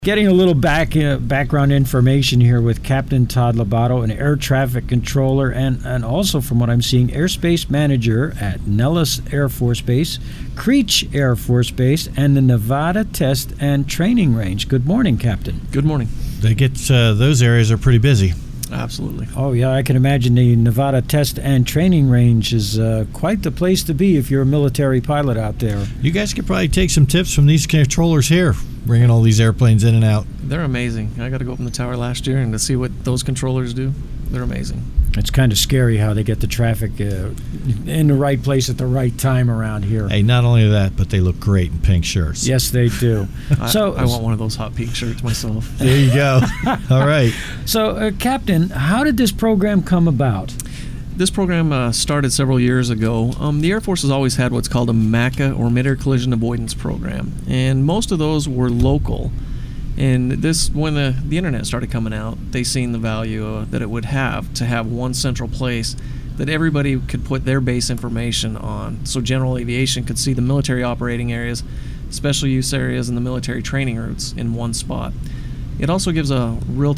Getting a little background information here with Captain Todd Lobato, an air traffic controller and also, from what I'm seeing, airspace manager at Nellis Air Force Base, Creech Air Force Base, and the Nevada Test and Training Range. Good morning, Captain. Good morning. They get those areas are pretty busy. Absolutely. Oh, yeah, I can imagine the Nevada Test and Training Range is quite the place to be if you're a military pilot out there. You guys could probably take some tips from these controllers here, bringing all these airplanes in and out. They're amazing. I got to go up in the tower last year and to see what those controllers do. They're amazing. It's kind of scary how they get the traffic in the right place at the right time around here. Hey, not only that, but they look great in pink shirts. Yes, they do. I want one of those hot pink shirts myself. There you go. All right. So, Captain, how did this program come about? This program started several years ago. The Air Force has always had what's called a MACA, or Mid-Air Collision Avoidance Program, and most of those were local. And this, when the internet started coming out, they seen the value that it would have to have one central place that everybody could put their base information on. So general aviation could see the military operating areas, special use areas, and the military training routes in one spot. It also gives a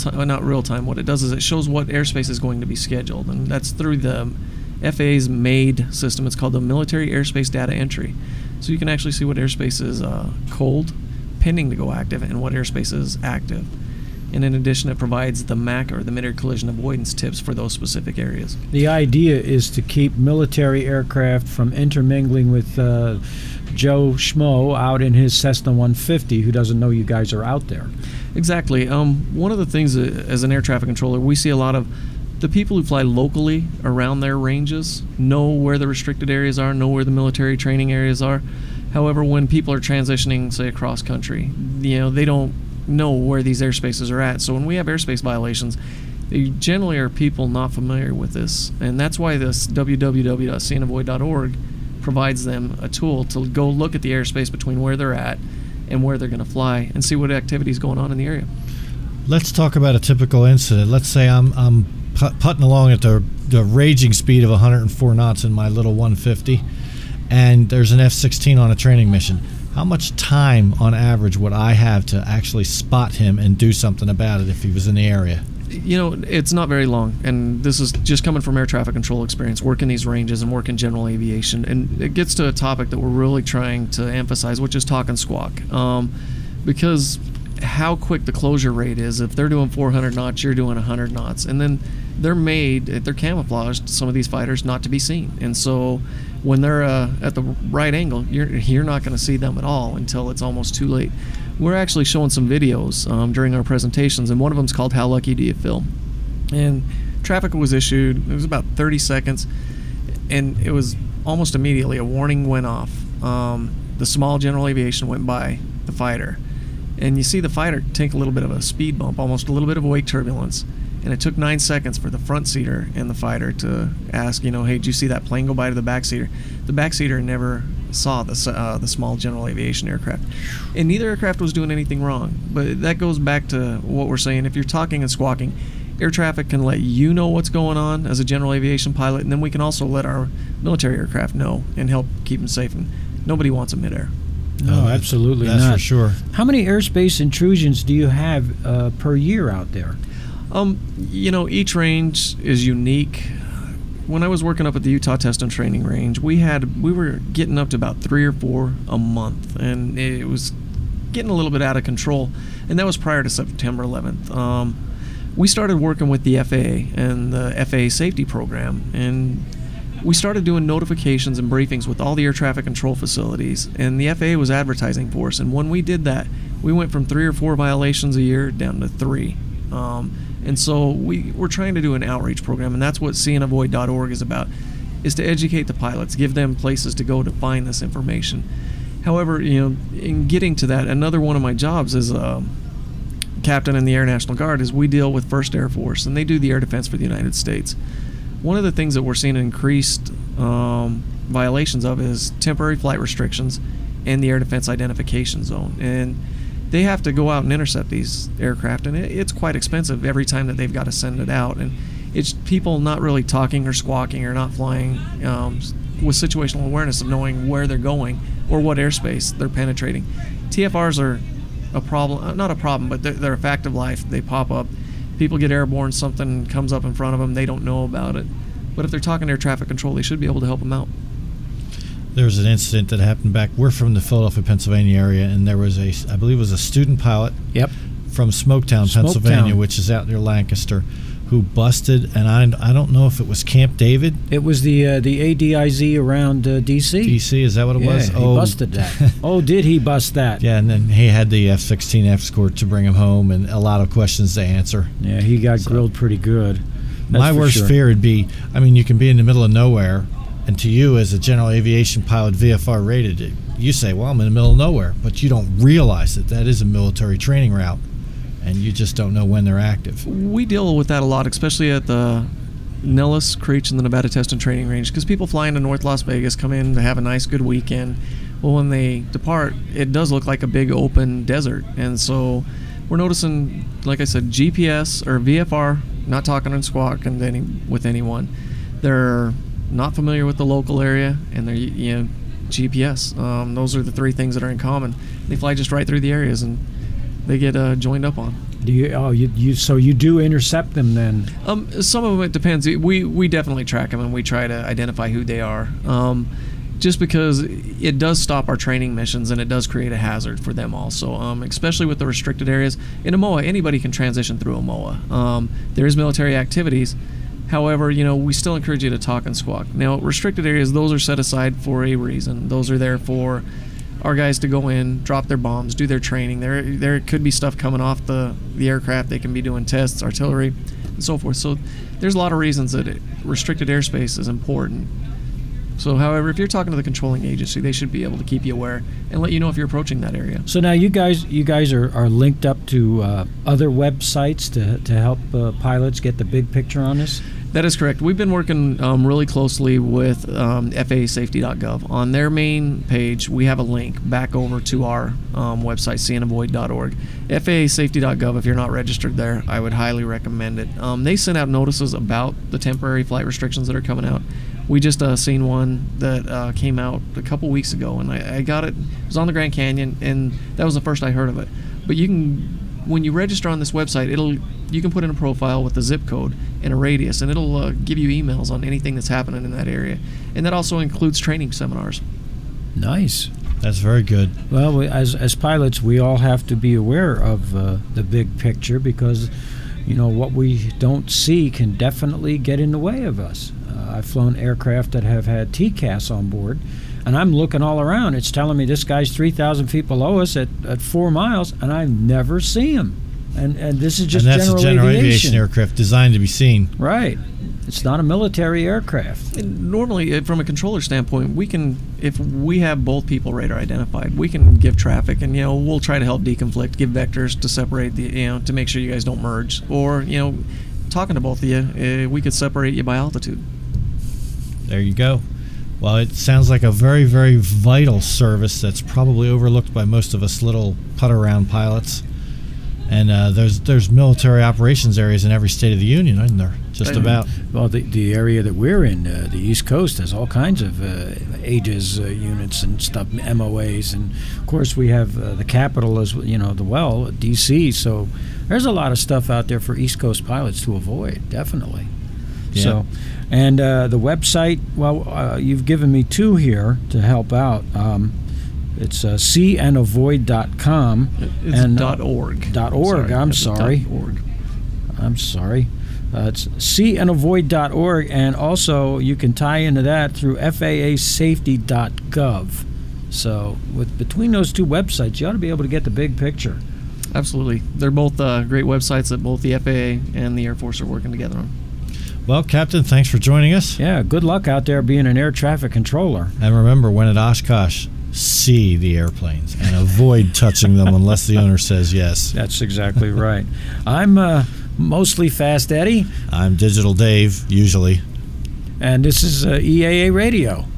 what it does is it shows what airspace is going to be scheduled, and that's through the FAA's MAID system. It's called the Military Airspace Data Entry. So you can actually see what airspace is cold, pending to go active, and what airspace is active. And in addition, it provides the MAC, or the Mid-Air Collision Avoidance tips for those specific areas. The idea is to keep military aircraft from intermingling with Joe Schmo out in his Cessna 150 who doesn't know you guys are out there. Exactly. One of the things as an air traffic controller, we see a lot of the people who fly locally around their ranges know where the restricted areas are, know where the military training areas are. However, when people are transitioning, say, across country, they don't know where these airspaces are at. So when we have airspace violations, they generally are people not familiar with this. And that's why this www.seeandavoid.org provides them a tool to go look at the airspace between where they're at and where they're going to fly and see what activity is going on in the area. Let's talk about a typical incident. Let's say I'm putting along at the raging speed of 104 knots in my little 150, and there's an F-16 on a training mission. How much time on average would I have to actually spot him and do something about it if he was in the area? It's not very long, and this is just coming from air traffic control experience, working these ranges and working general aviation. And it gets to a topic that we're really trying to emphasize, which is talk and squawk. Because how quick the closure rate is, if they're doing 400 knots, you're doing 100 knots. And then they're camouflaged, some of these fighters, not to be seen. And so when they're at the right angle, you're not going to see them at all until it's almost too late. We're actually showing some videos during our presentations, and one of them is called How Lucky Do You Feel? And traffic was issued, it was about 30 seconds, and it was almost immediately a warning went off. The small general aviation went by the fighter, and you see the fighter take a little bit of a speed bump, almost a little bit of wake turbulence, and it took 9 seconds for the front seater and the fighter to ask, hey, did you see that plane go by to the back seater? The back seater never saw the small general aviation aircraft, and neither aircraft was doing anything wrong. But that goes back to what we're saying. If you're talking and squawking, air traffic can let you know what's going on as a general aviation pilot, and then we can also let our military aircraft know and help keep them safe. And nobody wants them midair. No, absolutely that's not. For sure. How many airspace intrusions do you have per year out there? Each range is unique. When I was working up at the Utah Test and Training Range, we were getting up to about 3 or 4 a month, and it was getting a little bit out of control. And that was prior to September 11th. We started working with the FAA and the FAA safety program, and we started doing notifications and briefings with all the air traffic control facilities, and the FAA was advertising for us. And when we did that, we went from 3 or 4 violations a year down to 3. And so we're trying to do an outreach program, and that's what seeandavoid.org is about, is to educate the pilots, give them places to go to find this information. However, in getting to that, another one of my jobs as a captain in the Air National Guard is we deal with 1st Air Force, and they do the air defense for the United States. One of the things that we're seeing increased violations of is temporary flight restrictions and the air defense identification zone. And they have to go out and intercept these aircraft, and it's quite expensive every time that they've got to send it out. And it's people not really talking or squawking or not flying with situational awareness of knowing where they're going or what airspace they're penetrating. TFRs are a problem, not a problem, but they're a fact of life. They pop up. People get airborne, something comes up in front of them, they don't know about it. But if they're talking to air traffic control, they should be able to help them out. There was an incident that happened we're from the Philadelphia, Pennsylvania area, and there was I believe it was a student pilot from Smoketown, Pennsylvania, which is out near Lancaster, who busted, and I don't know if it was Camp David. It was the ADIZ around D.C. D.C., is that what it was? He busted that. Oh, did he bust that? Yeah, and then he had the F-16 escort to bring him home, and a lot of questions to answer. Yeah, he got grilled pretty good. My worst fear would be, you can be in the middle of nowhere, and to you as a general aviation pilot, VFR rated, you say, well, I'm in the middle of nowhere, but you don't realize that is a military training route, and you just don't know when they're active. We deal with that a lot, especially at the Nellis, Creech, and the Nevada Test and Training Range, because people fly into North Las Vegas, come in to have a nice, good weekend. Well, when they depart, it does look like a big open desert, and so we're noticing, like I said, GPS or VFR, not talking in squawk with anyone. They're not familiar with the local area, and they're GPS. Those are the three things that are in common. They fly just right through the areas, and they get joined up on. So you do intercept them then? Some of them, it depends. We definitely track them, and we try to identify who they are. Just because it does stop our training missions, and it does create a hazard for them also, especially with the restricted areas. In AMOA, anybody can transition through AMOA. There is military activities. However, we still encourage you to talk and squawk. Now, restricted areas, those are set aside for a reason. Those are there for our guys to go in, drop their bombs, do their training. There could be stuff coming off the aircraft. They can be doing tests, artillery, and so forth. So there's a lot of reasons that restricted airspace is important. So, however, if you're talking to the controlling agency, they should be able to keep you aware and let you know if you're approaching that area. So now you guys are linked up to other websites to help pilots get the big picture on this? That is correct. We've been working really closely with FAAsafety.gov. On their main page, we have a link back over to our website, seeandavoid.org. FAAsafety.gov, if you're not registered there, I would highly recommend it. They send out notices about the temporary flight restrictions that are coming out. We just seen one that came out a couple weeks ago, and I got it. It was on the Grand Canyon, and that was the first I heard of it. But when you register on this website, you can put in a profile with a zip code and a radius, and it'll give you emails on anything that's happening in that area. And that also includes training seminars. Nice. That's very good. Well, as pilots, we all have to be aware of the big picture, because what we don't see can definitely get in the way of us. I've flown aircraft that have had TCAS on board, and I'm looking all around. It's telling me this guy's 3,000 feet below us at 4 miles, and I never see him. And this is just general aviation aircraft designed to be seen. Right. It's not a military aircraft. And normally, from a controller standpoint, we can, if we have both people radar identified, we can give traffic, and we'll try to help deconflict, give vectors to separate to make sure you guys don't merge. Or talking to both of you, we could separate you by altitude. There you go. Well, it sounds like a very, very vital service that's probably overlooked by most of us little putt-around pilots. And there's military operations areas in every state of the union, isn't there? Just about. Well, the area that we're in, the East Coast, has all kinds of AGES units and stuff, MOAs, and of course we have the capital as D.C. So there's a lot of stuff out there for East Coast pilots to avoid, definitely. Yeah. So, and the website, well, you've given me two here to help out. It's seeandavoid.com. It's .org. .org. I'm sorry. .org. I'm sorry. It's seeandavoid.org, and also you can tie into that through FAAsafety.gov. So between those two websites, you ought to be able to get the big picture. Absolutely. They're both great websites that both the FAA and the Air Force are working together on. Well, Captain, thanks for joining us. Yeah, good luck out there being an air traffic controller. And remember, when at Oshkosh, see the airplanes and avoid touching them unless the owner says yes. That's exactly right. I'm mostly Fast Eddie. I'm Digital Dave, usually. And this is EAA Radio.